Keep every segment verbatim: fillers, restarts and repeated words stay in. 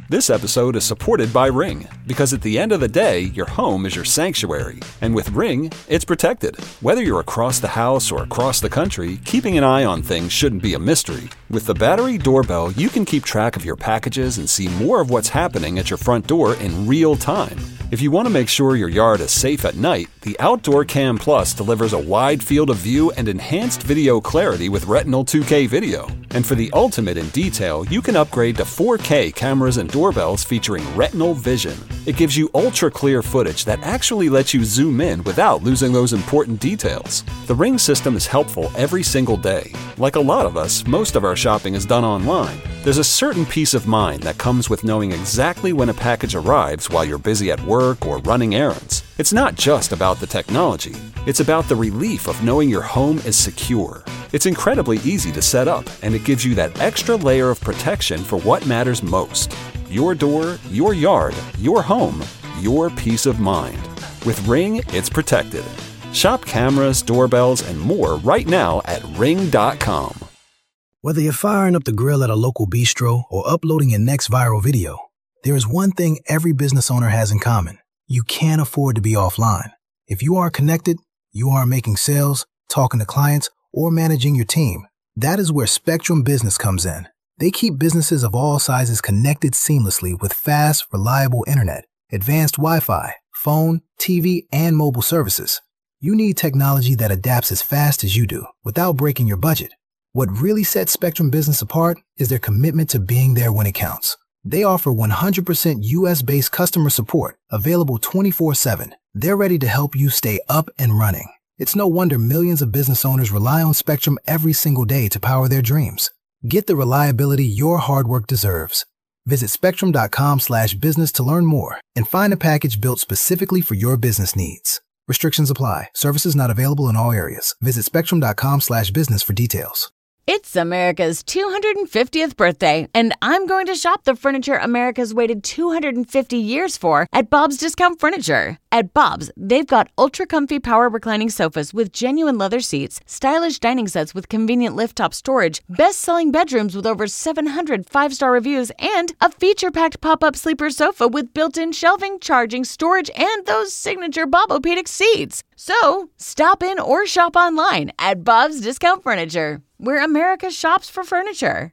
This episode is supported by Ring, because at the end of the day, your home is your sanctuary. And with Ring, it's protected. Whether you're across the house or across the country, keeping an eye on things shouldn't be a mystery. With the battery doorbell, you can keep track of your packages and see more of what's happening at your front door in real time. If you want to make sure your yard is safe at night, the Outdoor Cam Plus delivers a wide field of view and enhanced video clarity with Retinal two K video. And for the ultimate in detail, you can upgrade to four K cameras and doorbells featuring Retinal Vision. It gives you ultra-clear footage that actually lets you zoom in without losing those important details. The Ring system is helpful every single day. Like a lot of us, most of our shopping is done online. There's a certain peace of mind that comes with knowing exactly when a package arrives while you're busy at work or running errands. It's not just about the technology. It's about the relief of knowing your home is secure. It's incredibly easy to set up, and it gives you that extra layer of protection for what matters most. Your door, your yard, your home, your peace of mind. With Ring, it's protected. Shop cameras, doorbells, and more right now at ring dot com. Whether you're firing up the grill at a local bistro or uploading your next viral video, there is one thing every business owner has in common. You can't afford to be offline. If you are connected, you are making sales, talking to clients, or managing your team. That is where Spectrum Business comes in. They keep businesses of all sizes connected seamlessly with fast, reliable internet, advanced Wi-Fi, phone, T V, and mobile services. You need technology that adapts as fast as you do without breaking your budget. What really sets Spectrum Business apart is their commitment to being there when it counts. They offer one hundred percent U S-based customer support, available twenty-four seven. They're ready to help you stay up and running. It's no wonder millions of business owners rely on Spectrum every single day to power their dreams. Get the reliability your hard work deserves. Visit spectrum.com slash business to learn more and find a package built specifically for your business needs. Restrictions apply. Services not available in all areas. Visit spectrum.com slash business for details. It's America's two hundred fiftieth birthday, and I'm going to shop the furniture America's waited two hundred fifty years for at Bob's Discount Furniture. At Bob's, they've got ultra-comfy power reclining sofas with genuine leather seats, stylish dining sets with convenient lift-top storage, best-selling bedrooms with over seven hundred five-star reviews, and a feature-packed pop-up sleeper sofa with built-in shelving, charging, storage, and those signature Bobopedic seats. So, stop in or shop online at Bob's Discount Furniture, where America shops for furniture.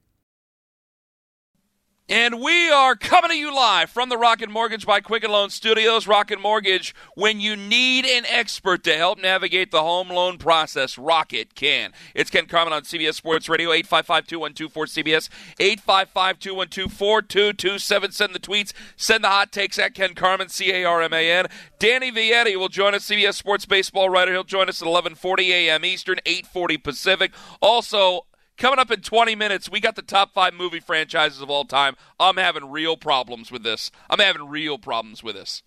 And we are coming to you live from the Rocket Mortgage by Quicken Loan Studios. Rocket Mortgage, when you need an expert to help navigate the home loan process, Rocket can. It's Ken Carman on C B S Sports Radio, eight five five, two one two, four C B S, eight five five, two one two, four two two seven. Send the tweets, send the hot takes at Ken Carman, C A R M A N. Danny Vietti will join us, C B S Sports baseball writer. He'll join us at eleven forty a.m. Eastern, eight forty Pacific. Also, coming up in twenty minutes, we got the top five movie franchises of all time. I'm having real problems with this. I'm having real problems with this.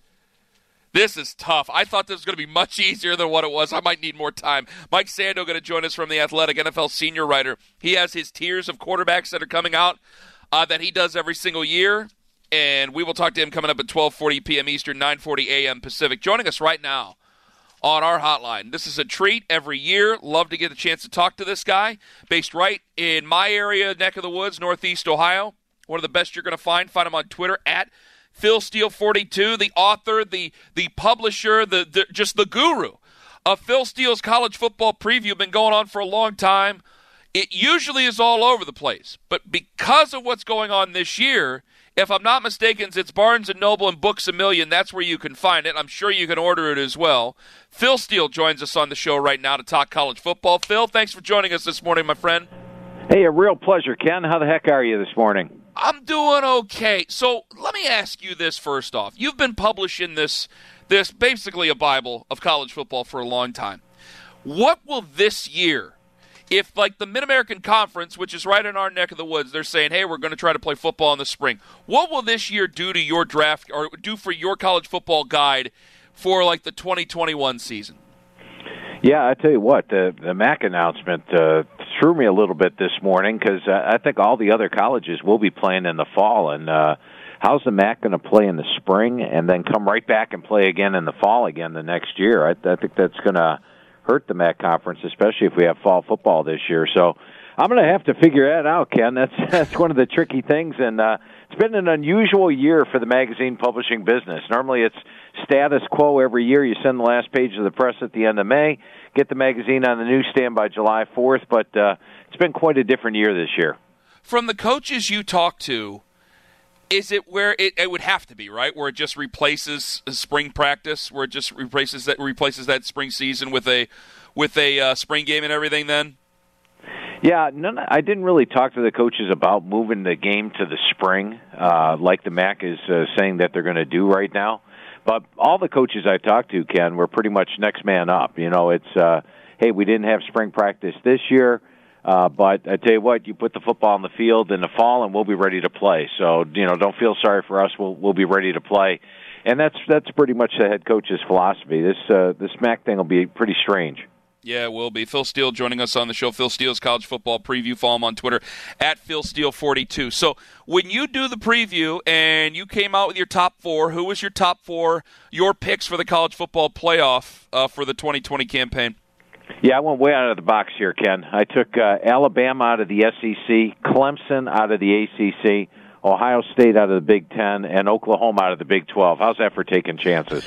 This is tough. I thought this was going to be much easier than what it was. I might need more time. Mike Sando going to join us from The Athletic, N F L senior writer. He has his tiers of quarterbacks that are coming out uh, that he does every single year. And we will talk to him coming up at twelve forty p.m. Eastern, nine forty a.m. Pacific. Joining us right now on our hotline. This is a treat every year. Love to get a chance to talk to this guy. Based right in my area, neck of the woods, Northeast Ohio. One of the best you're going to find. Find him on Twitter at Phil Steele forty-two, the author, the the publisher, the, the just the guru of Phil Steele's college football preview. Been going on for a long time. It usually is all over the place. But because of what's going on this year, if I'm not mistaken, it's Barnes and Noble and Books A Million. That's where you can find it. I'm sure you can order it as well. Phil Steele joins us on the show right now to talk college football. Phil, thanks for joining us this morning, my friend. Hey, a real pleasure, Ken. How the heck are you this morning? I'm doing okay. So let me ask you this first off. You've been publishing this, this basically a Bible of college football for a long time. What will this year, if like the Mid-American Conference, which is right in our neck of the woods, they're saying, hey, we're going to try to play football in the spring. What will this year do to your draft or do for your college football guide for like the twenty twenty-one season? Yeah, I tell you what, the, the M A C announcement uh, threw me a little bit this morning because uh, I think all the other colleges will be playing in the fall. And uh, how's the M A C going to play in the spring and then come right back and play again in the fall again the next year? I, I think that's going to hurt the M A C conference, especially if we have fall football this year. So I'm going to have to figure that out, Ken. That's that's one of the tricky things, and uh, it's been an unusual year for the magazine publishing business. Normally it's status quo every year. You send the last page of the press at the end of May, get the magazine on the newsstand by July fourth, but uh, it's been quite a different year this year. From the coaches you talk to, is it where it, it would have to be, right? Where it just replaces spring practice, where it just replaces that replaces that spring season with a with a uh, spring game and everything then? Yeah, none, I didn't really talk to the coaches about moving the game to the spring, uh, like the M A C is uh, saying that they're going to do right now. But all the coaches I talked to, Ken, were pretty much next man up. You know, it's, uh, hey, we didn't have spring practice this year, uh, but I tell you what, you put the football on the field in the fall and we'll be ready to play. So, you know, don't feel sorry for us. We'll we'll be ready to play. And that's that's pretty much the head coach's philosophy. This uh, this M A C thing will be pretty strange. Yeah, it will be. Phil Steele joining us on the show. Phil Steele's college football preview. Follow him on Twitter at Phil Steele forty-two. So when you do the preview and you came out with your top four, who was your top four, your picks for the college football playoff uh, for the twenty twenty campaign? Yeah, I went way out of the box here, Ken. I took uh, Alabama out of the S E C, Clemson out of the A C C, Ohio State out of the Big Ten, and Oklahoma out of the Big twelve. How's that for taking chances?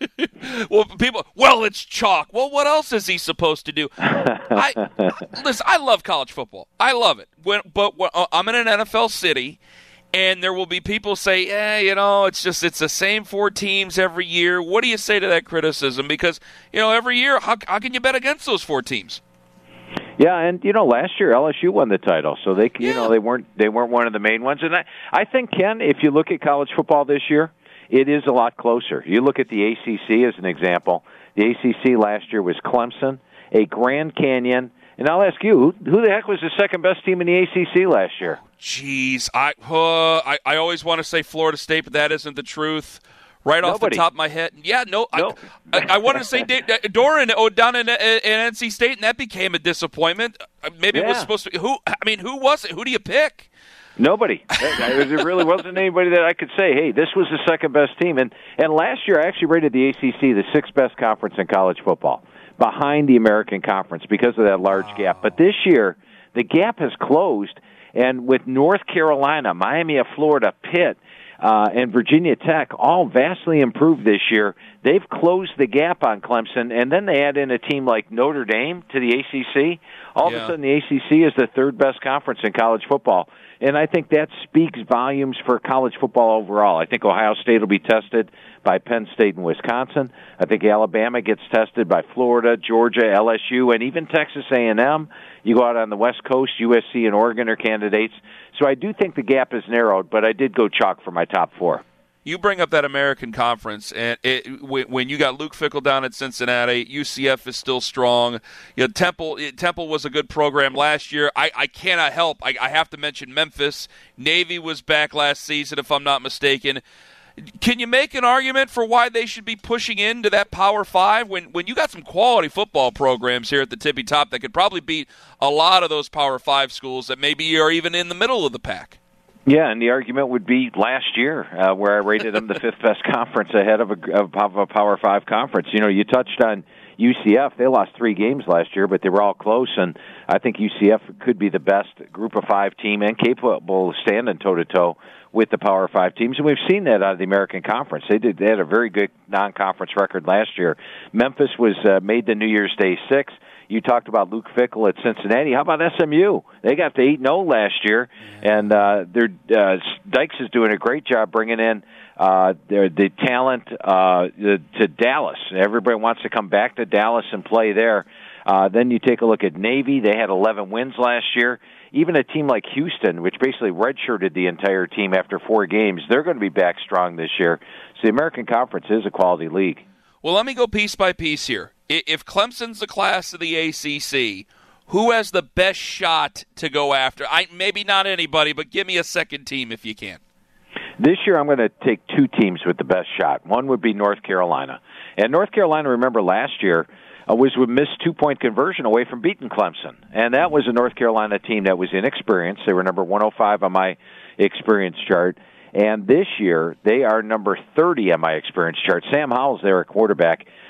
Well, people, well, it's chalk. Well, what else is he supposed to do? I, listen, I love college football. I love it. When, but when, uh, I'm in an N F L city, and there will be people say, eh, you know, it's just it's the same four teams every year. What do you say to that criticism? Because, you know, every year, how, how can you bet against those four teams? Yeah, and you know, last year L S U won the title, so they, you yeah. know, they weren't they weren't one of the main ones. And I, I think, Ken, if you look at college football this year, it is a lot closer. You look at the A C C as an example. The A C C last year was Clemson, a Grand Canyon, and I'll ask you, who, who the heck was the second best team in the A C C last year? Jeez, I uh, I, I always want to say Florida State, but that isn't the truth. Right off Nobody. the top of my head. Yeah, no. no. I, I, I wanted to say Doran oh, down in, in N C State, and that became a disappointment. Maybe yeah. it was supposed to. Who? I mean, who was it? Who do you pick? Nobody. There really wasn't anybody that I could say, hey, this was the second best team. And and last year I actually rated the A C C the sixth best conference in college football, behind the American Conference because of that large wow. gap. But this year the gap has closed, and with North Carolina, Miami of Florida, Pitt, Uh, and Virginia Tech, all vastly improved this year. They've closed the gap on Clemson, and then they add in a team like Notre Dame to the A C C. All yeah. of a sudden, the A C C is the third best conference in college football. And I think that speaks volumes for college football overall. I think Ohio State will be tested by Penn State and Wisconsin. I think Alabama gets tested by Florida, Georgia, L S U, and even Texas A and M. You go out on the West Coast, U S C and Oregon are candidates. So I do think the gap is narrowed, but I did go chalk for my top four. You bring up that American Conference, and it, when you got Luke Fickell down at Cincinnati, U C F is still strong. You know, Temple Temple was a good program last year. I, I cannot help. I, I have to mention Memphis. Navy was back last season, if I'm not mistaken. Can you make an argument for why they should be pushing into that Power Five when, when you got some quality football programs here at the tippy top that could probably beat a lot of those Power Five schools that maybe are even in the middle of the pack? Yeah, and the argument would be last year, uh, where I rated them the fifth best conference ahead of a, of a Power Five conference. You know, you touched on U C F. They lost three games last year, but they were all close, and I think U C F could be the best Group of Five team and capable of standing toe-to-toe with the Power Five teams, and we've seen that out of the American Conference. They did. They had a very good non-conference record last year. Memphis was uh, made the New Year's Day six. You talked about Luke Fickell at Cincinnati. How about S M U? They got to eight and oh last year, and uh, their uh, Dykes is doing a great job bringing in uh, their, the talent uh, the, to Dallas. Everybody wants to come back to Dallas and play there. Uh, then you take a look at Navy. They had eleven wins last year. Even a team like Houston, which basically redshirted the entire team after four games, they're going to be back strong this year. So the American Conference is a quality league. Well, let me go piece by piece here. If Clemson's the class of the A C C, who has the best shot to go after? I maybe not anybody, but give me a second team if you can. This year I'm going to take two teams with the best shot. One would be North Carolina. And North Carolina, remember last year, uh, was with missed two-point conversion away from beating Clemson. And that was a North Carolina team that was inexperienced. They were number one oh five on my experience chart. And this year, they are number thirty on my experience chart. Sam Howell's there at quarterback.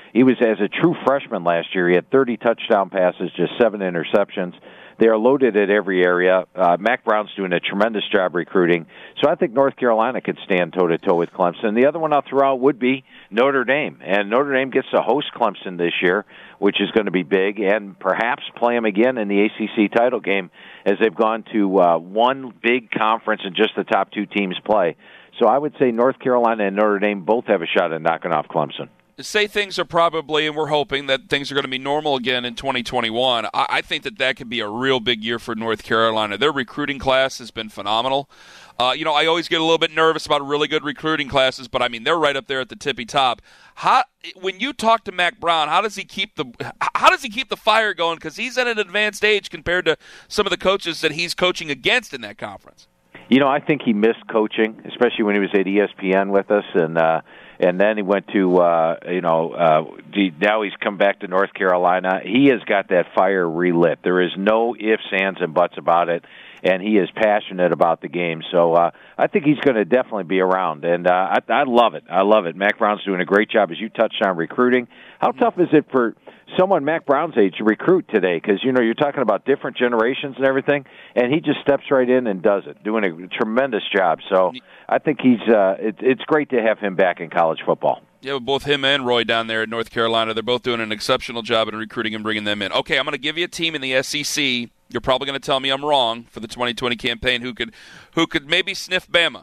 He was, as a true freshman last year, he had thirty touchdown passes, just seven interceptions. They are loaded at every area. Uh, Mack Brown's doing a tremendous job recruiting. So I think North Carolina could stand toe-to-toe with Clemson. The other one I'll throw out would be Notre Dame. And Notre Dame gets to host Clemson this year, which is going to be big, and perhaps play them again in the A C C title game as they've gone to uh, one big conference and just the top two teams play. So I would say North Carolina and Notre Dame both have a shot at knocking off Clemson. Say things are probably, and we're hoping that things are going to be normal again in twenty twenty-one. I, I think that that could be a real big year for North Carolina. Their recruiting class has been phenomenal. Uh, you know, I always get a little bit nervous about really good recruiting classes, but I mean, they're right up there at the tippy top. How, when you talk to Mack Brown, how does he keep the how does he keep the fire going? Because he's at an advanced age compared to some of the coaches that he's coaching against in that conference. You know, I think he missed coaching, especially when he was at E S P N with us, and uh, and then he went to, uh, you know, uh, now he's come back to North Carolina. He has got that fire relit. There is no ifs, ands, and buts about it, and he is passionate about the game. So uh, I think he's going to definitely be around, and uh, I, I love it. I love it. Mack Brown's doing a great job, as you touched on, recruiting. How tough is it for someone Mack Brown's age to recruit today? Because, you know, you're talking about different generations and everything, and he just steps right in and does it, doing a tremendous job. So I think he's uh, it, it's great to have him back in college football. Yeah, with both him and Roy down there at North Carolina, they're both doing an exceptional job in recruiting and bringing them in. Okay, I'm going to give you a team in the S E C. You're probably going to tell me I'm wrong for the twenty twenty campaign. Who could, who could maybe sniff Bama?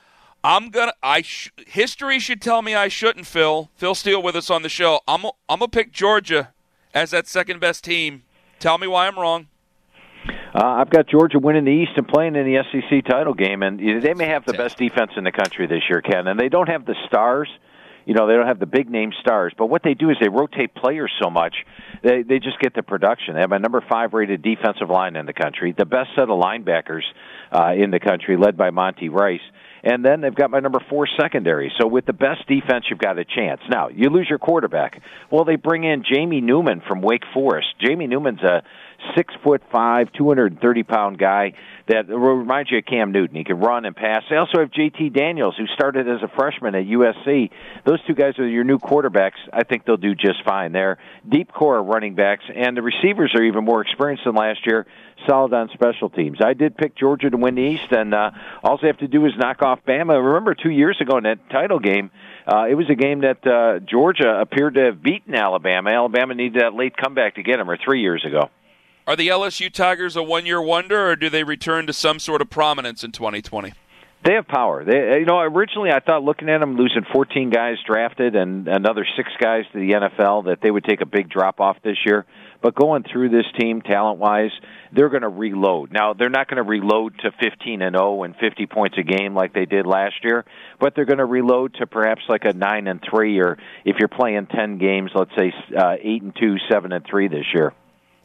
I'm gonna. I sh- history should tell me I shouldn't. Phil, Phil Steele with us on the show. I'm. I'm gonna pick Georgia as that second best team. Tell me why I'm wrong. Uh, I've got Georgia winning the East and playing in the S E C title game, and they may have the best defense in the country this year, Ken. And they don't have the stars. You know, they don't have the big-name stars. But what they do is they rotate players so much, they they just get the production. They have a number five-rated defensive line in the country, the best set of linebackers uh, in the country, led by Monty Rice. And then they've got my number four secondary. So with the best defense, you've got a chance. Now, you lose your quarterback. Well, they bring in Jamie Newman from Wake Forest. Jamie Newman's a six foot five, two hundred thirty pound guy that reminds you of Cam Newton. He can run and pass. They also have J T Daniels, who started as a freshman at U S C. Those two guys are your new quarterbacks. I think they'll do just fine. They're deep core running backs, and the receivers are even more experienced than last year. Solid on special teams. I did pick Georgia to win the East, and uh, all they have to do is knock off Bama. Remember, two years ago in that title game, uh, it was a game that uh, Georgia appeared to have beaten Alabama. Alabama needed that late comeback to get them, or three years ago. Are the L S U Tigers a one-year wonder, or do they return to some sort of prominence in twenty twenty? They have power. They, you know, originally I thought, looking at them losing fourteen guys drafted and another six guys to the N F L, that they would take a big drop off this year. But going through this team, talent-wise, they're going to reload. Now, they're not going to reload to fifteen and oh and fifty points a game like they did last year, but they're going to reload to perhaps like a nine and three, or if you're playing ten games, let's say uh, eight and two, seven and three this year.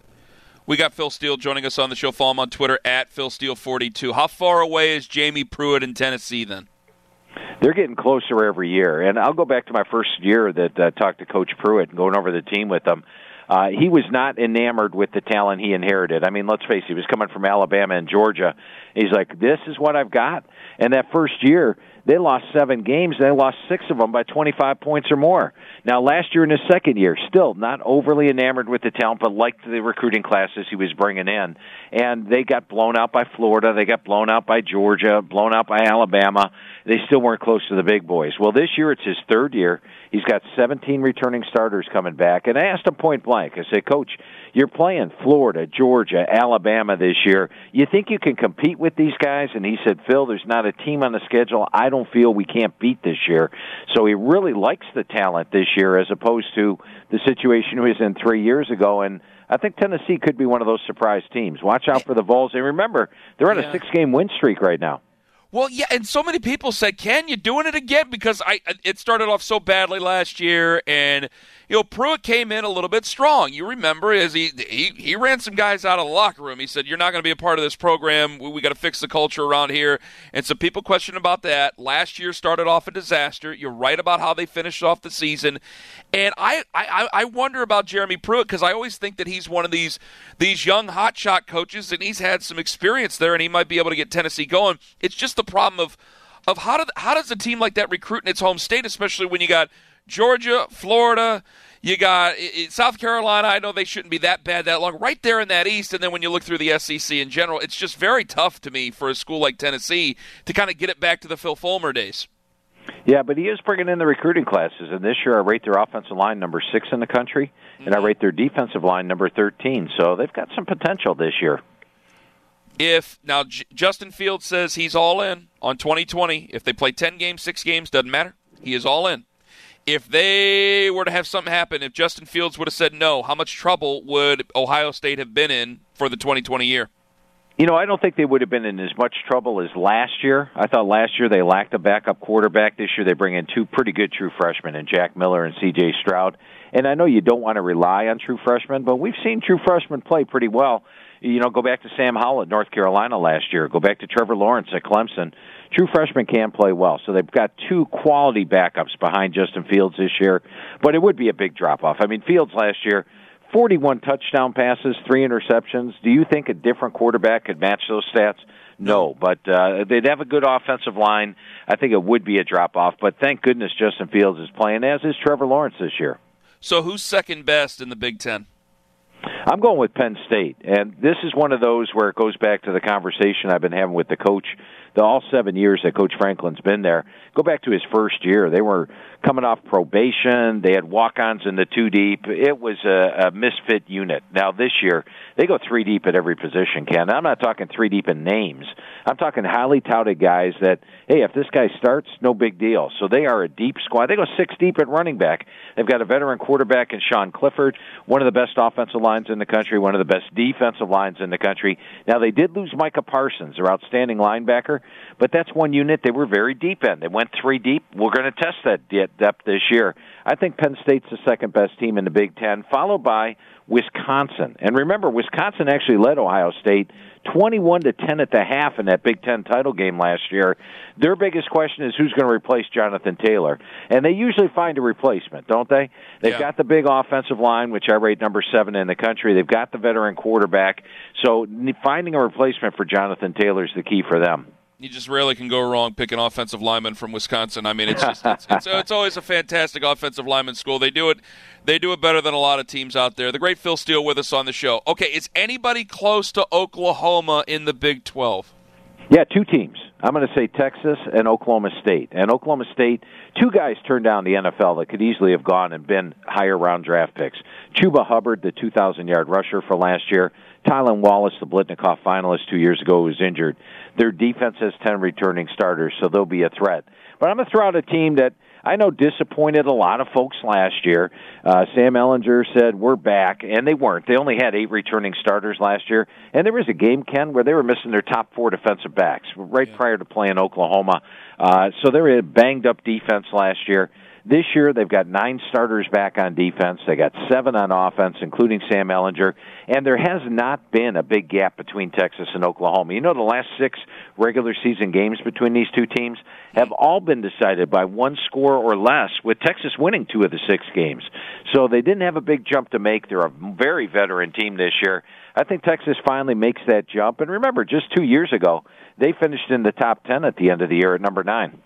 We got Phil Steele joining us on the show. Follow him on Twitter at Phil Steele forty-two. How far away is Jamie Pruitt in Tennessee then? They're getting closer every year. And I'll go back to my first year that I uh, talked to Coach Pruitt and going over the team with him. Uh, he was not enamored with the talent he inherited. I mean, let's face it, he was coming from Alabama and Georgia. He's like, this is what I've got. And that first year, they lost seven games, and they lost six of them by twenty-five points or more. Now, last year in his second year, still not overly enamored with the talent, but liked the recruiting classes he was bringing in. And they got blown out by Florida. They got blown out by Georgia, blown out by Alabama. They still weren't close to the big boys. Well, this year it's his third year. He's got seventeen returning starters coming back. And I asked him point blank, I said, Coach, you're playing Florida, Georgia, Alabama this year. You think you can compete with these guys? And he said, Phil, there's not a team on the schedule I don't feel we can't beat this year. So he really likes the talent this year as opposed to the situation he was in three years ago. And I think Tennessee could be one of those surprise teams. Watch out for the Vols. And remember, they're on a yeah. six-game win streak right now. Well, yeah, and so many people said, Ken, you doing it again? Because I it started off so badly last year, and, you know, Pruitt came in a little bit strong. You remember, as he he, he ran some guys out of the locker room. He said, you're not going to be a part of this program. We, we got to fix the culture around here. And some people question about that. Last year started off a disaster. You're right about how they finished off the season. And I, I, I wonder about Jeremy Pruitt, because I always think that he's one of these, these young hotshot coaches, and he's had some experience there, and he might be able to get Tennessee going. It's just the problem of of how, do, how does a team like that recruit in its home state, especially when you got Georgia, Florida, you got South Carolina. I know they shouldn't be that bad that long. Right there in that East, and then when you look through the S E C in general, it's just very tough to me for a school like Tennessee to kind of get it back to the Phil Fulmer days. Yeah, but he is bringing in the recruiting classes, and this year I rate their offensive line number six in the country, and I rate their defensive line number thirteen. So they've got some potential this year. If now J- Justin Fields says he's all in on twenty twenty, if they play ten games, six games, doesn't matter. He is all in. If they were to have something happen, if Justin Fields would have said no, how much trouble would Ohio State have been in for the twenty twenty year? You know, I don't think they would have been in as much trouble as last year. I thought last year they lacked a backup quarterback. This year they bring in two pretty good true freshmen in Jack Miller and C J Stroud. And I know you don't want to rely on true freshmen, but we've seen true freshmen play pretty well. You know, go back to Sam Howell at North Carolina last year. Go back to Trevor Lawrence at Clemson. True freshmen can play well. So they've got two quality backups behind Justin Fields this year. But it would be a big drop-off. I mean, Fields last year, forty-one touchdown passes, three interceptions. Do you think a different quarterback could match those stats? No, but uh, they'd have a good offensive line. I think it would be a drop-off. But thank goodness Justin Fields is playing, as is Trevor Lawrence this year. So who's second best in the Big Ten? I'm going with Penn State, and this is one of those where it goes back to the conversation I've been having with the coach the all seven years that Coach Franklin's been there. Go back to his first year. They were coming off probation. They had walk-ons in the two deep. It was a, a misfit unit. Now this year, they go three deep at every position, Ken. I'm not talking three deep in names. I'm talking highly touted guys that, hey, if this guy starts, no big deal. So they are a deep squad. They go six deep at running back. They've got a veteran quarterback in Sean Clifford, one of the best offensive lines in the country, one of the best defensive lines in the country. Now, they did lose Micah Parsons, their outstanding linebacker, but that's one unit they were very deep in. They went three deep. We're going to test that depth this year. I think Penn State's the second-best team in the Big Ten, followed by Wisconsin. And remember, Wisconsin actually led Ohio State twenty-one to ten at the half in that Big Ten title game last year. Their biggest question is who's going to replace Jonathan Taylor. And they usually find a replacement, don't they? They've yeah. got the big offensive line, which I rate number seven in the country. They've got the veteran quarterback. So finding a replacement for Jonathan Taylor is the key for them. You just rarely can go wrong picking offensive linemen from Wisconsin. I mean, it's just it's, it's, it's always a fantastic offensive lineman school. They do it they do it better than a lot of teams out there. The great Phil Steele with us on the show. Okay, is anybody close to Oklahoma in the Big twelve? Yeah, two teams. I'm going to say Texas and Oklahoma State. And Oklahoma State, two guys turned down the N F L that could easily have gone and been higher round draft picks. Chuba Hubbard, the two thousand yard rusher for last year. Tylan Wallace, the Blitnikoff finalist two years ago, was injured. Their defense has ten returning starters, so they'll be a threat. But I'm going to throw out a team that I know disappointed a lot of folks last year. Uh, Sam Ehlinger said, we're back, and they weren't. They only had eight returning starters last year. And there was a game, Ken, where they were missing their top four defensive backs right yeah. prior to playing Oklahoma. Uh, so they were a banged-up defense last year. This year, they've got nine starters back on defense. They got seven on offense, including Sam Ehlinger. And there has not been a big gap between Texas and Oklahoma. You know, the last six regular season games between these two teams have all been decided by one score or less, with Texas winning two of the six games. So they didn't have a big jump to make. They're a very veteran team this year. I think Texas finally makes that jump. And remember, just two years ago, they finished in the top ten at the end of the year at number nine.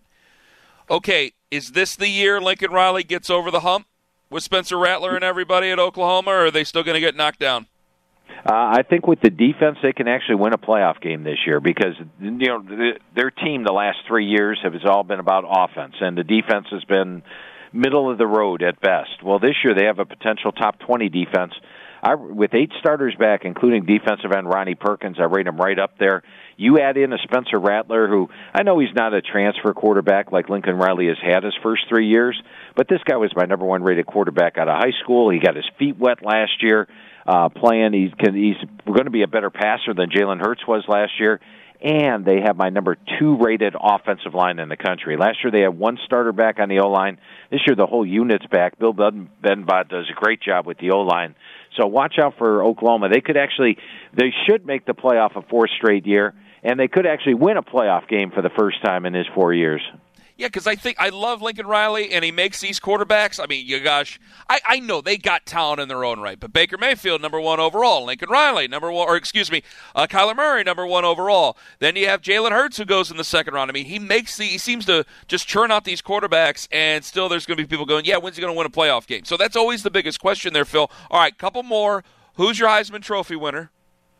Okay, is this the year Lincoln Riley gets over the hump with Spencer Rattler and everybody at Oklahoma, or are they still going to get knocked down? Uh, I think with the defense, they can actually win a playoff game this year because you know the, their team the last three years has all been about offense, and the defense has been middle of the road at best. Well, this year they have a potential top twenty defense. I, with eight starters back, including defensive end Ronnie Perkins, I rate him right up there. You add in a Spencer Rattler, who I know he's not a transfer quarterback like Lincoln Riley has had his first three years, but this guy was my number one rated quarterback out of high school. He got his feet wet last year uh, playing. He's, he's going to be a better passer than Jalen Hurts was last year. And they have my number two rated offensive line in the country. Last year they had one starter back on the O-line. This year the whole unit's back. Bill Benbot does a great job with the O-line. So watch out for Oklahoma. They could actually, they should make the playoff a fourth straight year, and they could actually win a playoff game for the first time in his four years. Yeah, because I think I love Lincoln Riley, and he makes these quarterbacks. I mean, you gosh, I, I know they got talent in their own right, but Baker Mayfield, number one overall. Lincoln Riley, number one, or excuse me, uh, Kyler Murray, number one overall. Then you have Jalen Hurts, who goes in the second round. I mean, he makes the, he seems to just churn out these quarterbacks, and still there's going to be people going, yeah, when's he going to win a playoff game? So that's always the biggest question there, Phil. All right, couple more. Who's your Heisman Trophy winner?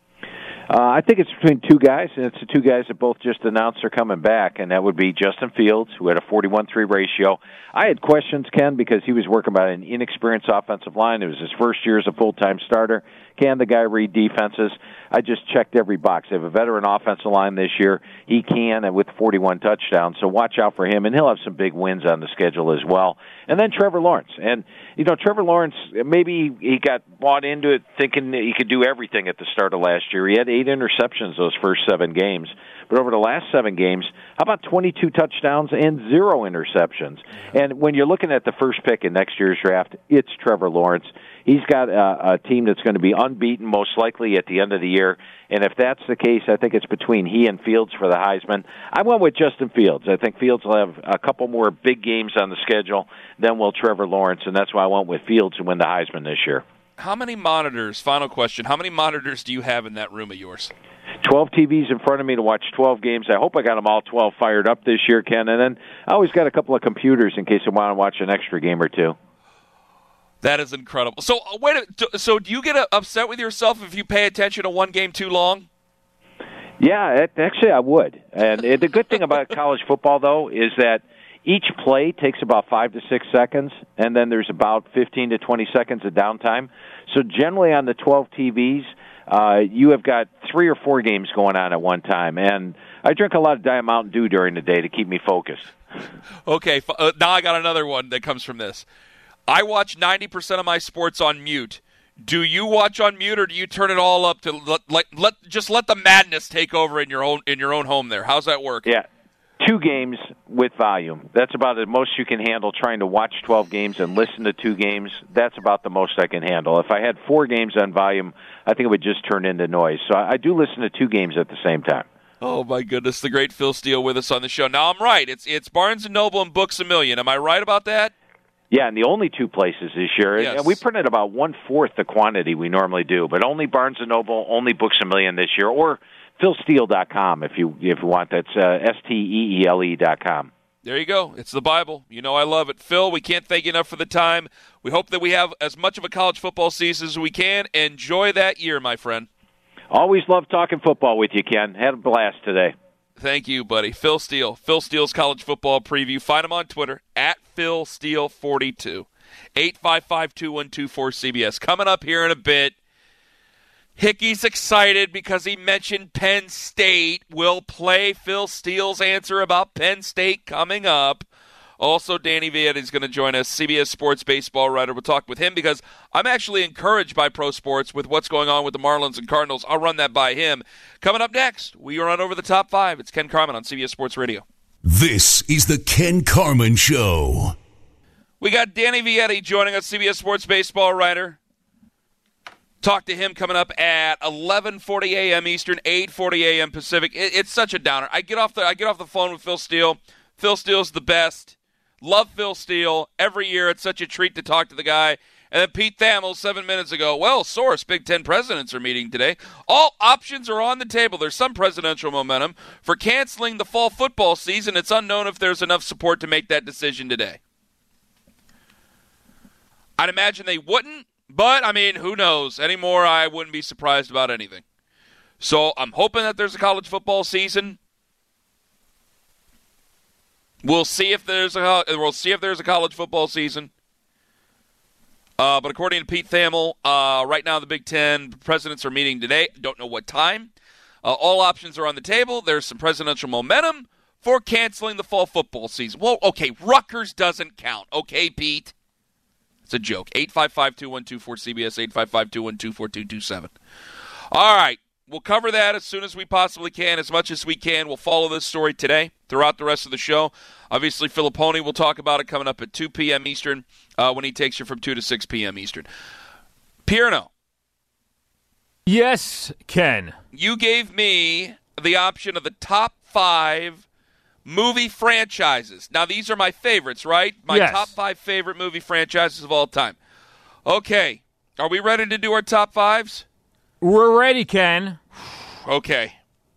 Uh, I think it's between two guys, and it's the two guys that both just announced are coming back, and that would be Justin Fields, who had a forty-one three ratio. I had questions, Ken, because he was working by an inexperienced offensive line. It was his first year as a full-time starter. Can the guy read defenses? I just checked every box. They have a veteran offensive line this year. He can, and with forty-one touchdowns, so watch out for him, and he'll have some big wins on the schedule as well. And then Trevor Lawrence. And, you know, Trevor Lawrence, maybe he got bought into it thinking that he could do everything at the start of last year. He had eight interceptions those first seven games. But over the last seven games, how about twenty-two touchdowns and zero interceptions? And when you're looking at the first pick in next year's draft, it's Trevor Lawrence. He's got a, a team that's going to be unbeaten most likely at the end of the year. And if that's the case, I think it's between he and Fields for the Heisman. I went with Justin Fields. I think Fields will have a couple more big games on the schedule than will Trevor Lawrence, and that's why I went with Fields to win the Heisman this year. How many monitors, final question, how many monitors do you have in that room of yours? twelve T Vs in front of me to watch twelve games. I hope I got them all twelve fired up this year, Ken. And then I always got a couple of computers in case I want to watch an extra game or two. That is incredible. So uh, wait. A, so do you get uh, upset with yourself if you pay attention to one game too long? Yeah, it, actually I would. And it, the good thing about college football, though, is that each play takes about five to six seconds, and then there's about fifteen to twenty seconds of downtime. So generally on the twelve T Vs, uh, you have got three or four games going on at one time. And I drink a lot of Diet Mountain Dew during the day to keep me focused. Okay, uh, now I got another one that comes from this. I watch ninety percent of my sports on mute. Do you watch on mute, or do you turn it all up to let, let, let just let the madness take over in your own in your own home there? How's that work? Yeah, two games with volume. That's about the most you can handle. Trying to watch twelve games and listen to two games, that's about the most I can handle. If I had four games on volume, I think it would just turn into noise. So I, I do listen to two games at the same time. Oh my goodness, the great Phil Steele with us on the show. Now I'm right. It's it's Barnes and Noble and Books a Million. Am I right about that? Yeah, and the only two places this year. Yes. And we printed about one-fourth the quantity we normally do, but only Barnes and Noble, only Books a Million this year, or phil steele dot com if you if you want. That's uh, S T E E L E dot com. There you go. It's the Bible. You know I love it. Phil, we can't thank you enough for the time. We hope that we have as much of a college football season as we can. Enjoy that year, my friend. Always love talking football with you, Ken. Had a blast today. Thank you, buddy. Phil Steele. Phil Steele's college football preview. Find him on Twitter, at Phil Steele forty-two. eight five five, two one two, four C B S. Coming up here in a bit, Hickey's excited because he mentioned Penn State. We'll play Phil Steele's answer about Penn State coming up. Also, Danny Vietti is going to join us, C B S Sports baseball writer. We'll talk with him because I'm actually encouraged by pro sports with what's going on with the Marlins and Cardinals. I'll run that by him. Coming up next, we run over the top five. It's Ken Carman on C B S Sports Radio. This is the Ken Carman Show. We got Danny Vietti joining us, C B S Sports baseball writer. Talk to him coming up at eleven forty a.m. Eastern, eight forty a.m. Pacific. It, it's such a downer. I get off the I get off the phone with Phil Steele. Phil Steele's the best. Love Phil Steele. Every year it's such a treat to talk to the guy. And then Pete Thamel seven minutes ago, well, source, Big Ten presidents are meeting today. All options are on the table. There's some presidential momentum for canceling the fall football season. It's unknown if there's enough support to make that decision today. I'd imagine they wouldn't, but, I mean, who knows? Anymore, I wouldn't be surprised about anything. So I'm hoping that there's a college football season. We'll see if there's a we'll see if there's a college football season. Uh, but according to Pete Thamel, uh, right now the Big Ten presidents are meeting today. Don't know what time. Uh, all options are on the table. There's some presidential momentum for canceling the fall football season. Well, okay, Rutgers doesn't count. Okay, Pete? It's a joke. eight five five, two one two, four C B S, eight five five, two one two, four two two seven. All right. We'll cover that as soon as we possibly can, as much as we can. We'll follow this story today throughout the rest of the show. Obviously, Filipponi will talk about it coming up at two p.m. Eastern uh, when he takes you from two to six p.m. Eastern. Pierno. Yes, Ken. You gave me the option of the top five movie franchises. Now, these are my favorites, right? My yes. top five favorite movie franchises of all time. Okay. Are we ready to do our top fives? We're ready, Ken. Okay.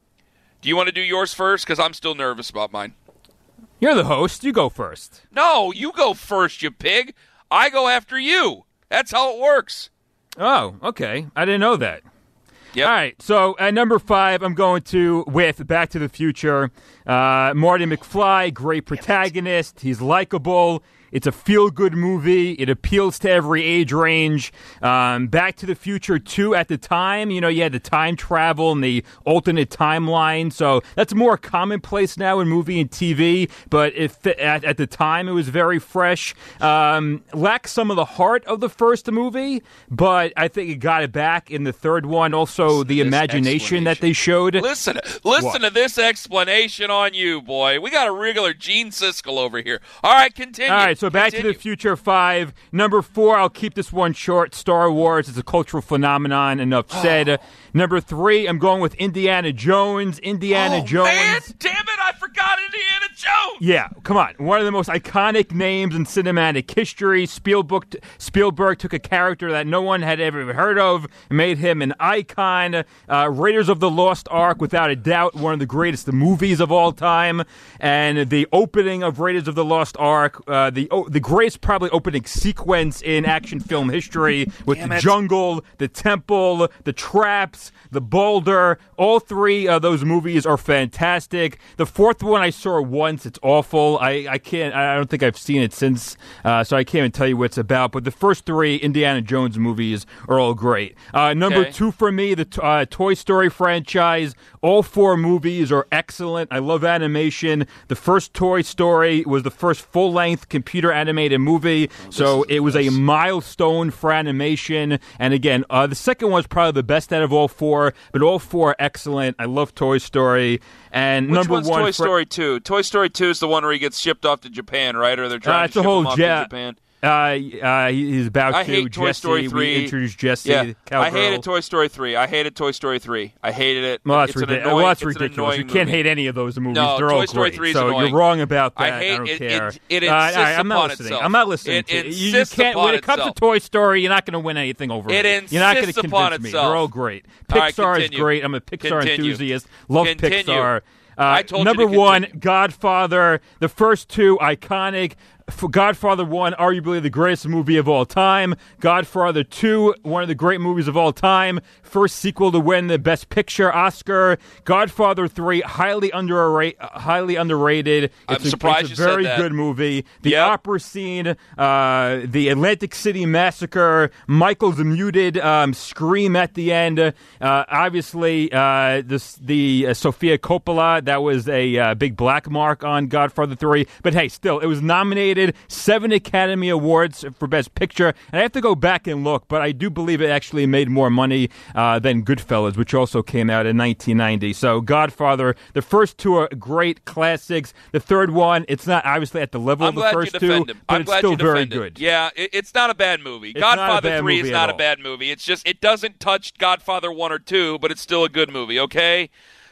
Do you want to do yours first? Because I'm still nervous about mine. You're the host. You go first. No, you go first, you pig. I go after you. That's how it works. Oh, okay. I didn't know that. Yep. All right, so at number five, I'm going to with Back to the Future. Uh, Marty McFly, great protagonist. He's likable. It's a feel-good movie. It appeals to every age range. Um, Back to the Future two at the time, you know, you had the time travel and the alternate timeline. So that's more commonplace now in movie and T V. But if at, at the time, it was very fresh. Um, lacks some of the heart of the first movie, but I think it got it back in the third one. Also, the imagination that they showed. Listen, listen what? to this explanation on you, boy. We got a regular Gene Siskel over here. All right, continue. All right. So Back Continue. to the Future five. Number four, I'll keep this one short. Star Wars is a cultural phenomenon, enough said. Number three, I'm going with Indiana Jones. Indiana oh, Jones. Man, damn it, I forgot Indiana Jones. Yeah, come on. One of the most iconic names in cinematic history. Spielberg, Spielberg took a character that no one had ever heard of, made him an icon. Uh, Raiders of the Lost Ark, without a doubt, one of the greatest movies of all time. And the opening of Raiders of the Lost Ark, uh, the oh, the greatest probably opening sequence in action film history with Damn the it. jungle, the temple, the traps, the boulder. All three of those movies are fantastic. The fourth one I saw once. It's awful. I, I can't. I don't think I've seen it since, uh, so I can't even tell you what it's about. But the first three Indiana Jones movies are all great. Uh, number okay. two for me, the uh, Toy Story franchise. All four movies are excellent. I love animation. The first Toy Story was the first full-length computer animated movie, oh, so it was a milestone for animation. And again, uh, the second one was probably the best out of all four, but all four are excellent. I love Toy Story. And Which number one's one, Toy fr- Story two? Toy Story two is the one where he gets shipped off to Japan, right? Or they're trying uh, to ship whole him off ja- to Japan. Uh, uh, he's about I to. hate Toy Jesse, Story three. We introduced Jesse. Yeah, Cowgirl. I hated Toy Story three. I hated Toy Story three. I hated it. Well, that's, it's ridic- annoying, well, that's it's ridiculous. You movie. can't hate any of those movies. No, They're Toy all Story great. three is so annoying. you're wrong about I that. hate I don't it. care. It, it uh, insists I, I'm not upon listening. itself. I'm not listening. It to you. You insists can't. upon When it comes itself. to Toy Story, you're not going to win anything over It me. You're not going to insists upon convince me. itself. They're all great. All right, Pixar is continue. great. I'm a Pixar Continue. enthusiast. Love Continue. Pixar. Uh, I told number you to one, continue. Godfather. The first two, iconic. For Godfather one, arguably the greatest movie of all time. Godfather two, one of the great movies of all time. First sequel to win the Best Picture Oscar. Godfather three, highly underrated. Highly underrated. It's I'm a, surprised it's a you said very that. good movie. The Yep. opera scene, uh, the Atlantic City Massacre, Michael's muted um, scream at the end. Uh, obviously, uh, this, the uh, Sofia Coppola, that was a uh, big black mark on Godfather three. But hey, still, it was nominated seven Academy Awards for Best Picture. And I have to go back and look, but I do believe it actually made more money uh, than Goodfellas, which also came out in nineteen ninety. So Godfather, the first two are great classics. The third one, it's not obviously at the level I'm of the glad first you two, defend him. but I'm it's glad still you very defend him. good. Yeah, it, it's not a bad movie. It's not a Godfather bad three movie is at not a all. bad movie. It's just it doesn't touch Godfather one or two, but it's still a good movie, okay?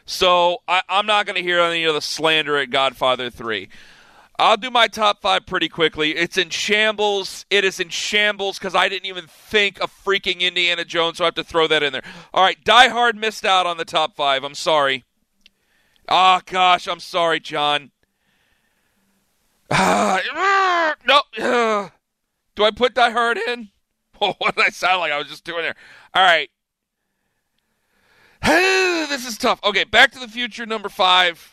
So I, I'm not going to hear any of the slander at Godfather three. I'll do my top five pretty quickly. It's in shambles. It is in shambles because I didn't even think of freaking Indiana Jones, so I have to throw that in there. All right, Die Hard missed out on the top five. I'm sorry. Oh, gosh, I'm sorry, John. Ah, no. Uh, do I put Die Hard in? Oh, what did I sound like I was just doing there? All right. This is tough. Okay, Back to the Future, number five.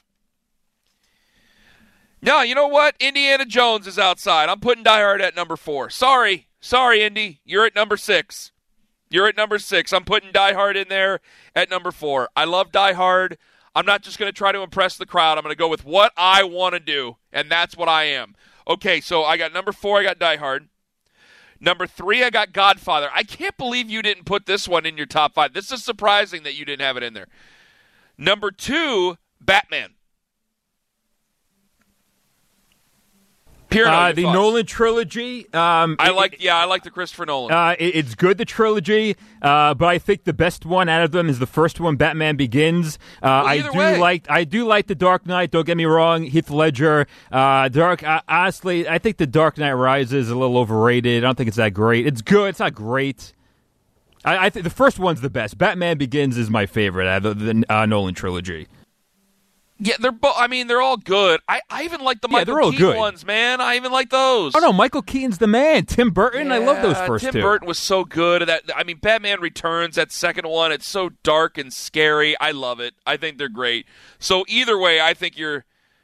No, you know what? Indiana Jones is outside. I'm putting Die Hard at number four. Sorry. Sorry, Indy. You're at number six. You're at number six. I'm putting Die Hard in there at number four. I love Die Hard. I'm not just going to try to impress the crowd. I'm going to go with what I want to do, and that's what I am. Okay, so I got number four. I got Die Hard. Number three, I got Godfather. I can't believe you didn't put this one in your top five. This is surprising that you didn't have it in there. Number two, Batman. Pierno, uh, your the thoughts? Nolan trilogy. Um, I it- like, yeah, I like the Christopher Nolan. Uh, it, it's good, the trilogy, uh, but I think the best one out of them is the first one, Batman Begins. Uh, well, I either do way. like, I do like the Dark Knight. Don't get me wrong, Heath Ledger. Uh, Dark. Uh, honestly, I think the Dark Knight Rises is a little overrated. I don't think it's that great. It's good. It's not great. I, I think the first one's the best. Batman Begins is my favorite out of the, the uh, Nolan trilogy. Yeah, they're both. I mean, they're all good. I, I even like the Yeah, Michael they're all Keaton good. ones, man. I even like those. Oh no, Michael Keaton's the man. Tim Burton, I love those Yeah, first Tim two. Burton was so good at that. I mean, Batman Returns, that second one, it's so dark and scary. I love it. I think they're great. So either way, I think you're,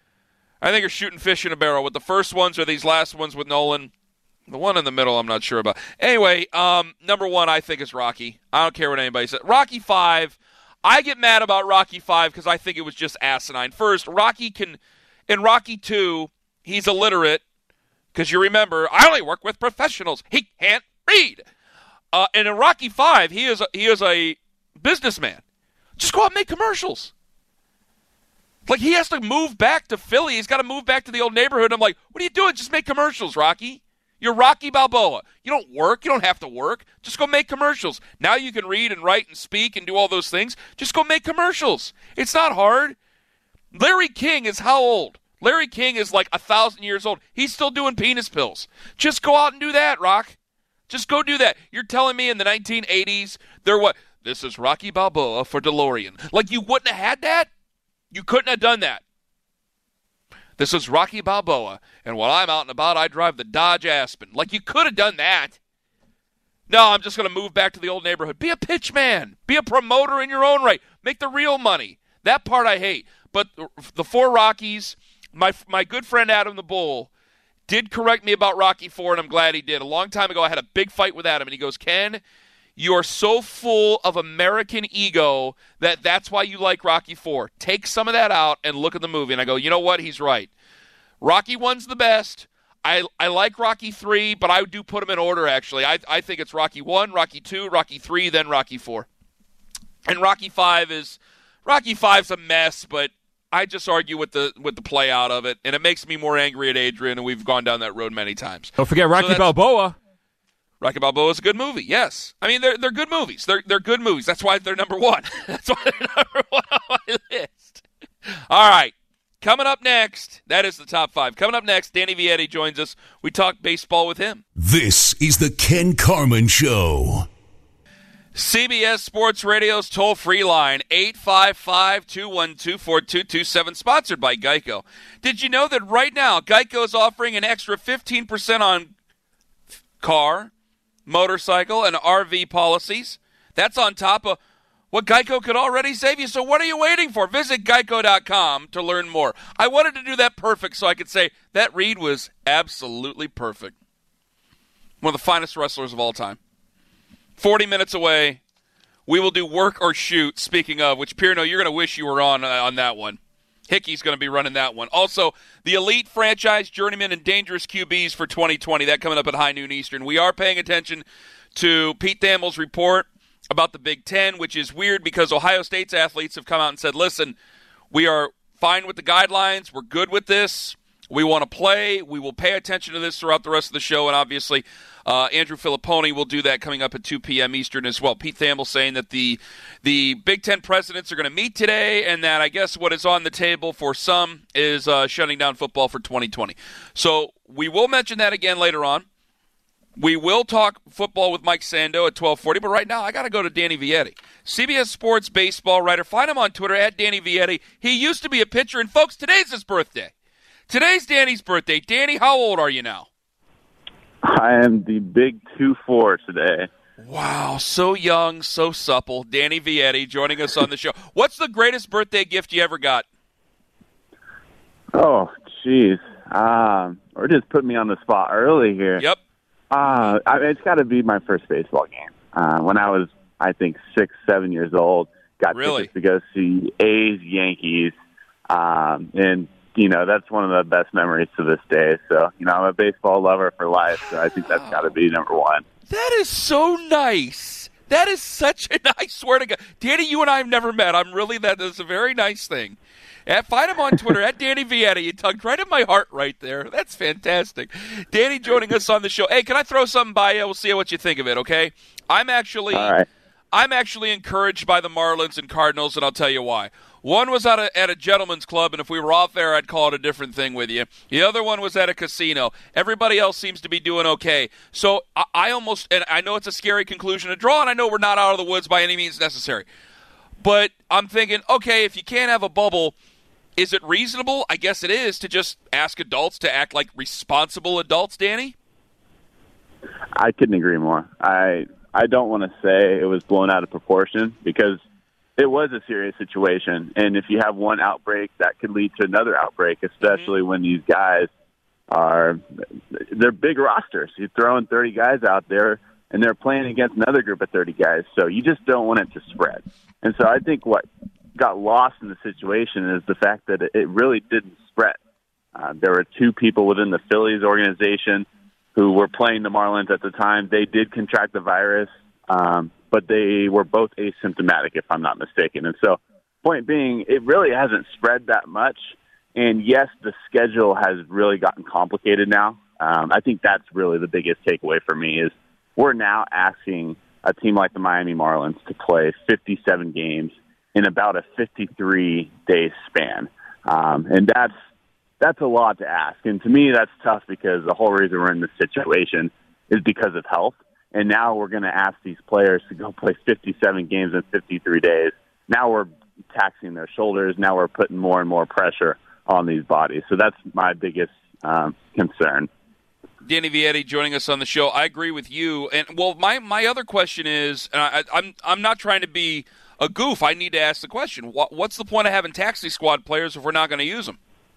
I think you're shooting fish in a barrel with the first ones or these last ones with Nolan. The one in the middle, I'm not sure about. Anyway, um, number one, I think is Rocky. I don't care what anybody says. Rocky Five. I get mad about Rocky Five because I think it was just asinine. First, Rocky can, in Rocky Two, he's illiterate because you remember I only work with professionals. He can't read. Uh, and in Rocky Five, he is a, he is a businessman. Just go out and make commercials. Like he has to move back to Philly. He's got to move back to the old neighborhood. I'm like, what are you doing? Just make commercials, Rocky. You're Rocky Balboa. You don't work. You don't have to work. Just go make commercials. Now you can read and write and speak and do all those things. Just go make commercials. It's not hard. Larry King is how old? Larry King is like a thousand years old. He's still doing penis pills. Just go out and do that, Rock. Just go do that. You're telling me in the nineteen eighties, they're what? This is Rocky Balboa for DeLorean. Like you wouldn't have had that? You couldn't have done that. This is Rocky Balboa, and while I'm out and about, I drive the Dodge Aspen. Like, you could have done that. No, I'm just going to move back to the old neighborhood. Be a pitch man. Be a promoter in your own right. Make the real money. That part I hate. But the four Rockies, my my good friend Adam the Bull did correct me about Rocky four, and I'm glad he did. A long time ago, I had a big fight with Adam, and he goes, Ken, you are so full of American ego that that's why you like Rocky four. Take some of that out and look at the movie. And I go, you know what? He's right. Rocky one's the best. I I like Rocky three, but I do put them in order, actually. I, I think it's Rocky one, Rocky two, Rocky three, then Rocky four. And Rocky five is – Rocky five's a mess, but I just argue with the with the play out of it, and it makes me more angry at Adrian, and we've gone down that road many times. Don't forget Rocky So Balboa. Rocky Balboa is a good movie, yes. I mean, they're they're good movies. They're they're good movies. That's why they're number one. That's why they're number one on my list. All right, coming up next, that is the top five. Coming up next, Danny Vietti joins us. We talk baseball with him. This is the Ken Carman Show. C B S Sports Radio's toll-free line, eight five five, two one two, four two two seven, sponsored by Geico. Did you know that right now Geico is offering an extra fifteen percent on car, motorcycle, and R V policies? That's on top of what Geico could already save you. So what are you waiting for? Visit geico dot com to learn more. I wanted to do that perfect so I could say that read was absolutely perfect. One of the finest wrestlers of all time. forty minutes away. We will do Work or Shoot, speaking of, which, Pierno, you're going to wish you were on uh, on that one. Hickey's going to be running that one. Also, the Elite Franchise Journeyman and Dangerous Q Bs for twenty twenty. That coming up at high noon Eastern. We are paying attention to Pete Thamel's report about the Big Ten, which is weird because Ohio State's athletes have come out and said, listen, we are fine with the guidelines. We're good with this. We want to play. We will pay attention to this throughout the rest of the show, and obviously uh, Andrew Filipponi will do that coming up at two p.m. Eastern as well. Pete Thamel saying that the the Big Ten presidents are going to meet today, and that I guess what is on the table for some is uh, shutting down football for twenty twenty. So we will mention that again later on. We will talk football with Mike Sando at twelve forty, but right now I got to go to Danny Vietti, C B S Sports baseball writer. Find him on Twitter, at Danny Vietti. He used to be a pitcher, and folks, today's his birthday. Today's Danny's birthday. Danny, how old are you now? I am the big two four today. Wow, so young, so supple. Danny Vietti joining us on the show. What's the greatest birthday gift you ever got? Oh, jeez. Um, or just put me on the spot early here. Yep. Uh, I mean, it's got to be my first baseball game. Uh, when I was, I think, six, seven years old, got Really? tickets to go see A's, Yankees, um, and you know, that's one of the best memories to this day. So, you know, I'm a baseball lover for life, so I think that's got to be number one. That is so nice. That is such a nice, I swear to God. Danny, you and I have never met. I'm really, that is a very nice thing. At, find him on Twitter, at Danny Vietti. You tugged right in my heart right there. That's fantastic. Danny joining us on the show. Hey, can I throw something by you? We'll see what you think of it, okay? I'm actually All right. I'm actually encouraged by the Marlins and Cardinals, and I'll tell you why. One was at a, at a gentleman's club, and if we were off there, I'd call it a different thing with you. The other one was at a casino. Everybody else seems to be doing okay. So I, I almost, and I know it's a scary conclusion to draw, and I know we're not out of the woods by any means necessary. But I'm thinking, okay, if you can't have a bubble, is it reasonable? I guess it is to just ask adults to act like responsible adults, Danny? I couldn't agree more. I I don't want to say it was blown out of proportion because it was a serious situation. And if you have one outbreak, that could lead to another outbreak, especially mm-hmm. when these guys are – they're big rosters. You're throwing thirty guys out there, and they're playing against another group of thirty guys. So you just don't want it to spread. And so I think what got lost in the situation is the fact that it really didn't spread. Uh, there were two people within the Phillies organization who were playing the Marlins at the time. They did contract the virus, um, but they were both asymptomatic, if I'm not mistaken. And so, point being, it really hasn't spread that much. And yes, the schedule has really gotten complicated now. Um, I think that's really the biggest takeaway for me is we're now asking a team like the Miami Marlins to play fifty-seven games in about a fifty-three day span. Um, and that's, That's a lot to ask. And to me, that's tough because the whole reason we're in this situation is because of health. And now we're going to ask these players to go play fifty-seven games in fifty-three days. Now we're taxing their shoulders. Now we're putting more and more pressure on these bodies. So that's my biggest um, concern. Danny Vietti joining us on the show. I agree with you. And, well, my, my other question is, and I, I'm I'm not trying to be a goof. I need to ask the question. What, what's the point of having taxi squad players if we're not going to use them?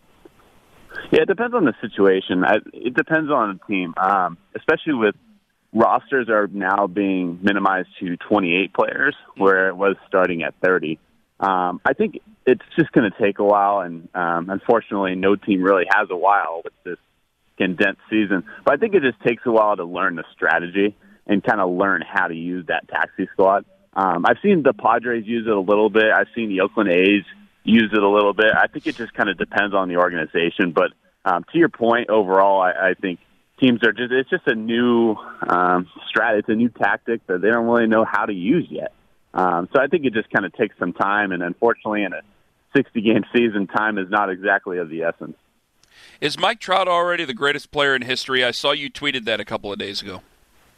Yeah, it depends on the situation. I, it depends on the team, um, especially with rosters are now being minimized to twenty-eight players, where it was starting at thirty. Um, I think it's just going to take a while, and um, unfortunately, no team really has a while with this condensed season. But I think it just takes a while to learn the strategy and kind of learn how to use that taxi squad. Um, I've seen the Padres use it a little bit. I've seen the Oakland A's use it a little bit. I think it just kind of depends on the organization. But um, to your point, overall, I, I think teams are just, it's just a new um, strat. It's a new tactic that they don't really know how to use yet. Um, so I think it just kind of takes some time. And unfortunately, in a sixty-game season, time is not exactly of the essence. Is Mike Trout already the greatest player in history? I saw you tweeted that a couple of days ago.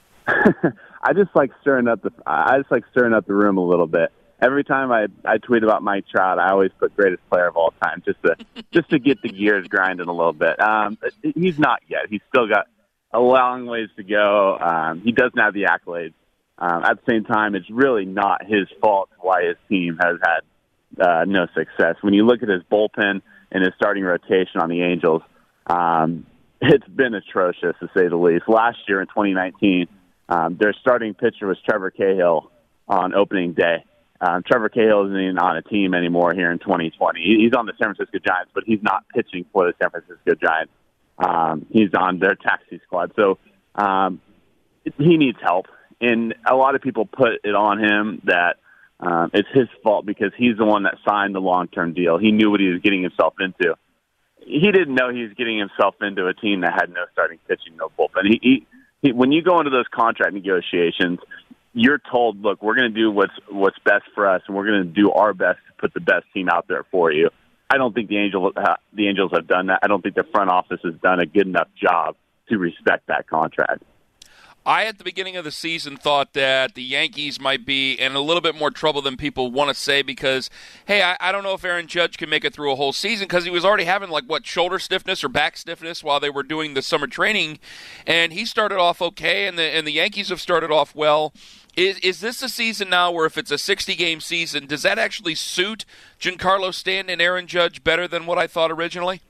I just like stirring up the, I just like stirring up the room a little bit. Every time I, I tweet about Mike Trout, I always put greatest player of all time, just to just to get the gears grinding a little bit. Um, he's not yet. He's still got a long ways to go. Um, he doesn't have the accolades. Um, at the same time, it's really not his fault why his team has had uh, no success. When you look at his bullpen and his starting rotation on the Angels, um, it's been atrocious, to say the least. Last year in twenty nineteen, um, their starting pitcher was Trevor Cahill on opening day. Um, Trevor Cahill isn't even on a team anymore here in twenty twenty. He's on the San Francisco Giants, but he's not pitching for the San Francisco Giants. Um, he's on their taxi squad. So um, he needs help. And a lot of people put it on him that um, it's his fault because he's the one that signed the long-term deal. He knew what he was getting himself into. He didn't know he was getting himself into a team that had no starting pitching, no bullpen. He, he, he, when you go into those contract negotiations, you're told, look, we're going to do what's what's best for us, and we're going to do our best to put the best team out there for you. I don't think the Angels the Angels have done that. I don't think the front office has done a good enough job to respect that contract. I, at the beginning of the season, thought that the Yankees might be in a little bit more trouble than people want to say because, hey, I, I don't know if Aaron Judge can make it through a whole season because he was already having, like, what, shoulder stiffness or back stiffness while they were doing the summer training, and he started off okay, and the and the Yankees have started off well. Is is this a season now where if it's a sixty-game season, does that actually suit Giancarlo Stanton and Aaron Judge better than what I thought originally?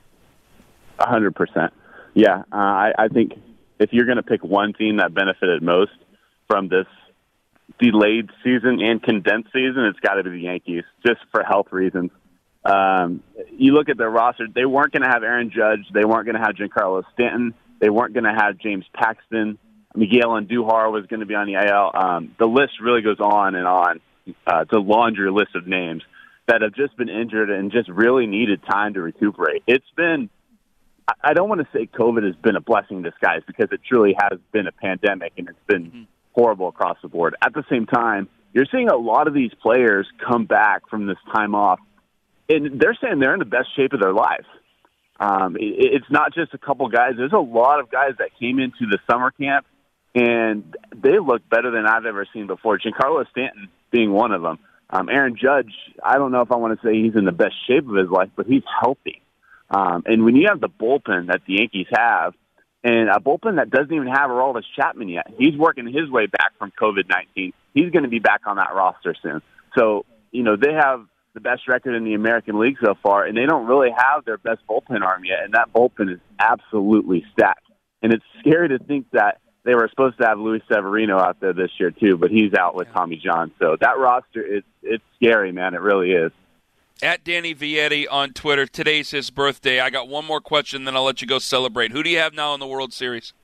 A hundred percent. Yeah, uh, I, I think if you're going to pick one team that benefited most from this delayed season and condensed season, it's got to be the Yankees, just for health reasons. Um, you look at their roster, they weren't going to have Aaron Judge. They weren't going to have Giancarlo Stanton. They weren't going to have James Paxton. Miguel Andujar was going to be on the I L. Um, the list really goes on and on. Uh, it's a laundry list of names. that have just been injured and just really needed time to recuperate. It's been, I don't want to say COVID has been a blessing in disguise because it truly has been a pandemic and it's been mm-hmm. horrible across the board. At the same time, you're seeing a lot of these players come back from this time off, and they're saying they're in the best shape of their lives. Um, it, it's not just a couple guys. There's a lot of guys that came into the summer camp, and they look better than I've ever seen before. Giancarlo Stanton being one of them. Um, Aaron Judge, I don't know if I want to say he's in the best shape of his life, but he's healthy. Um, and when you have the bullpen that the Yankees have, and a bullpen that doesn't even have Aroldis Chapman yet, he's working his way back from COVID nineteen. He's going to be back on that roster soon. So, you know, they have the best record in the American League so far, and they don't really have their best bullpen arm yet, and that bullpen is absolutely stacked. And it's scary to think that they were supposed to have Luis Severino out there this year too, but he's out with Tommy John. So that roster, is it's scary, man. It really is. At Danny Vietti on Twitter, today's his birthday. I got one more question, then I'll let you go celebrate. Who do you have now in the World Series?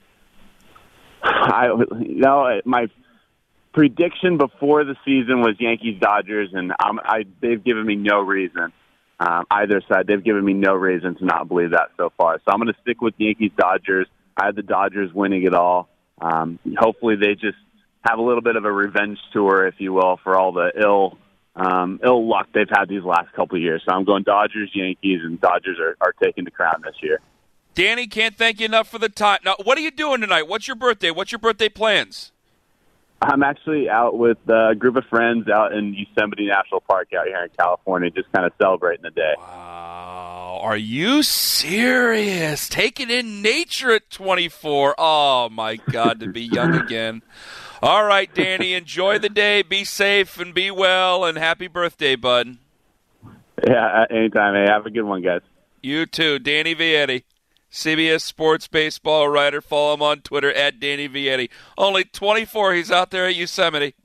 I, you know, my prediction before the season was Yankees-Dodgers, and I'm, I, they've given me no reason. Um, either side, they've given me no reason to not believe that so far. So I'm going to stick with Yankees-Dodgers. I had the Dodgers winning it all. Um, hopefully they just have a little bit of a revenge tour, if you will, for all the ill um, ill luck they've had these last couple of years. So I'm going Dodgers, Yankees, and Dodgers are, are taking the crown this year. Danny, can't thank you enough for the time. Now, what are you doing tonight? What's your birthday? What's your birthday plans? I'm actually out with a group of friends out in Yosemite National Park out here in California, just kind of celebrating the day. Wow. Are you serious? Taking in nature at twenty-four. Oh, my God, to be young again. All right, Danny, enjoy the day. Be safe and be well, and happy birthday, bud. Yeah, anytime. Hey, have a good one, guys. You too. Danny Vietti, C B S Sports baseball writer. Follow him on Twitter, at Danny Vietti. Only twenty-four. He's out there at Yosemite.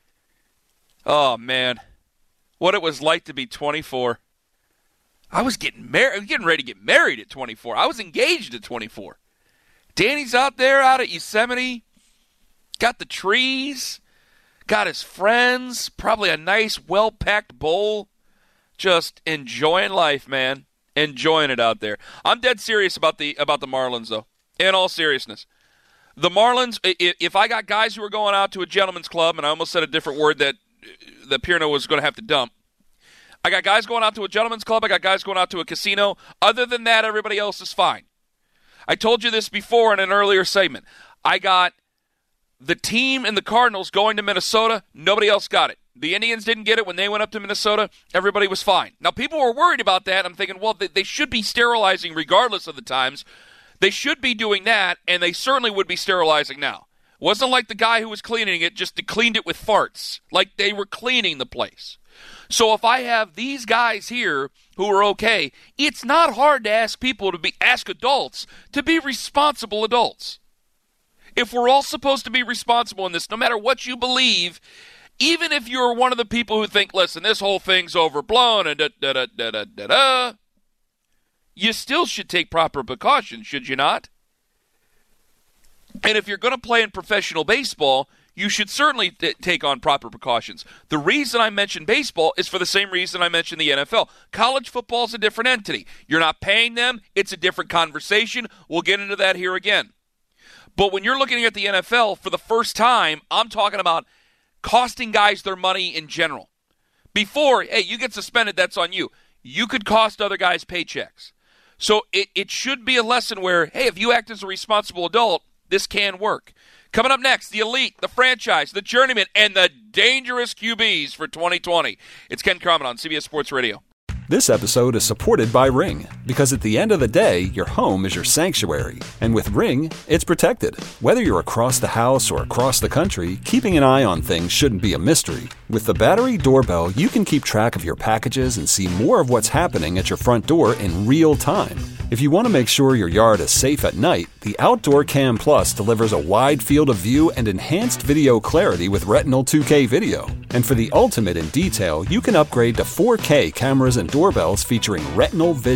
Oh, man. What it was like to be twenty-four. I was getting married, getting ready to get married at twenty-four. I was engaged at twenty-four. Danny's out there out at Yosemite. Got the trees. Got his friends. Probably a nice, well-packed bowl. Just enjoying life, man. Enjoying it out there. I'm dead serious about the about the Marlins, though. In all seriousness. The Marlins, if I got guys who are going out to a gentleman's club, and I almost said a different word that, that Pierno was going to have to dump. I got guys going out to a gentleman's club. I got guys going out to a casino. Other than that, everybody else is fine. I told you this before in an earlier segment. I got the team and the Cardinals going to Minnesota. Nobody else got it. The Indians didn't get it when they went up to Minnesota. Everybody was fine. Now, people were worried about that. I'm thinking, well, they, they should be sterilizing regardless of the times. They should be doing that, and they certainly would be sterilizing now. It wasn't like the guy who was cleaning it just cleaned it with farts. Like they were cleaning the place. So if I have these guys here who are okay, it's not hard to ask people to be, ask adults to be responsible adults. If we're all supposed to be responsible in this, no matter what you believe, even if you're one of the people who think, listen, this whole thing's overblown and da da da da da da da, you still should take proper precautions, should you not? And if you're going to play in professional baseball, you should certainly th- take on proper precautions. The reason I mention baseball is for the same reason I mentioned the N F L. College football is a different entity. You're not paying them. It's a different conversation. We'll get into that here again. But when you're looking at the N F L for the first time, I'm talking about costing guys their money in general. Before, hey, you get suspended, that's on you. You could cost other guys paychecks. So it, it should be a lesson where, hey, if you act as a responsible adult, this can work. Coming up next, the elite, the franchise, the journeyman, and the dangerous Q Bs for twenty twenty. It's Ken Carman on C B S Sports Radio. This episode is supported by Ring, because at the end of the day, your home is your sanctuary. And with Ring, it's protected. Whether you're across the house or across the country, keeping an eye on things shouldn't be a mystery. With the battery doorbell, you can keep track of your packages and see more of what's happening at your front door in real time. If you want to make sure your yard is safe at night, the Outdoor Cam Plus delivers a wide field of view and enhanced video clarity with Retinal two K video. And for the ultimate in detail, you can upgrade to four K cameras and doorbells featuring Retinal Vision.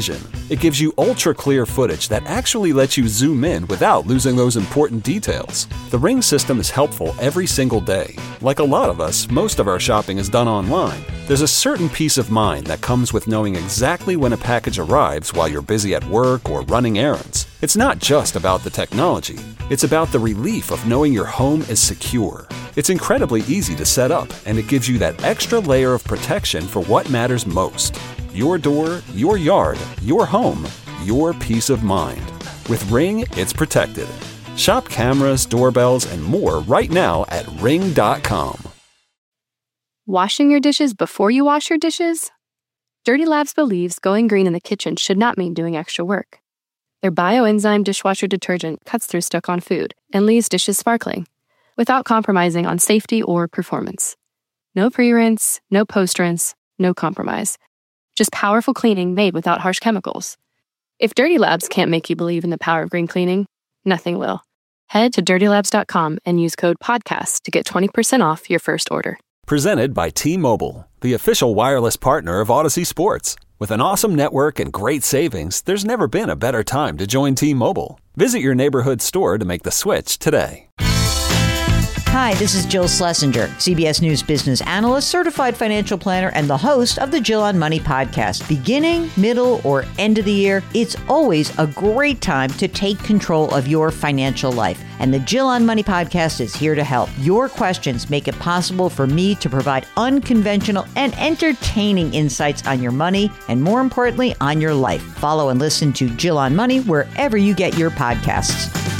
It gives you ultra-clear footage that actually lets you zoom in without losing those important details. The Ring system is helpful every single day. Like a lot of us, most of our shopping is done online. There's a certain peace of mind that comes with knowing exactly when a package arrives while you're busy at work or running errands. It's not just about the technology. It's about the relief of knowing your home is secure. It's incredibly easy to set up, and it gives you that extra layer of protection for what matters most. Your door, your yard, your home, your peace of mind. With Ring, it's protected. Shop cameras, doorbells, and more right now at ring dot com. Washing your dishes before you wash your dishes? Dirty Labs believes going green in the kitchen should not mean doing extra work. Their bioenzyme dishwasher detergent cuts through stuck-on food and leaves dishes sparkling, without compromising on safety or performance. No pre-rinse, no post-rinse, no compromise. Just powerful cleaning made without harsh chemicals. If Dirty Labs can't make you believe in the power of green cleaning, nothing will. Head to dirty labs dot com and use code podcast to get twenty percent off your first order. Presented by T-Mobile, the official wireless partner of Odyssey Sports. With an awesome network and great savings, there's never been a better time to join T-Mobile. Visit your neighborhood store to make the switch today. Hi, this is Jill Schlesinger, C B S News business analyst, certified financial planner, and the host of the Jill on Money podcast. Beginning, middle, or end of the year, it's always a great time to take control of your financial life. And the Jill on Money podcast is here to help. Your questions make it possible for me to provide unconventional and entertaining insights on your money, and more importantly, on your life. Follow and listen to Jill on Money wherever you get your podcasts.